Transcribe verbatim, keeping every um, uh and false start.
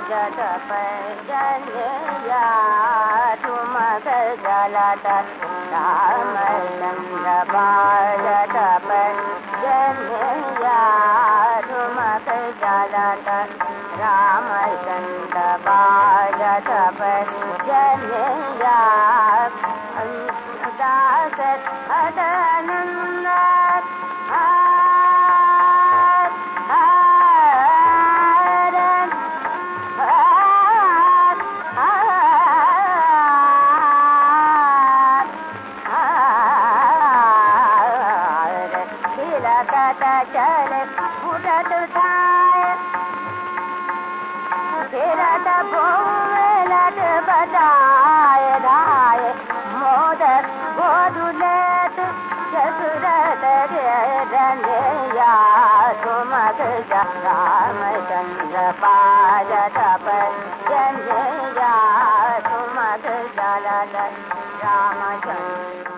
जप जन्या तुमक जलत रामचंद्र बाल जप जन्या तुमक जलत रामचंद्र बाल जप जन्या दास अदनंद चल उड़त थाय फिरत भूलत बदाय राय मोदक गोदुलत चतुरत रंगया तुमक रामचंद्र पाल तप जन्या तुमक जलत रामचंद्र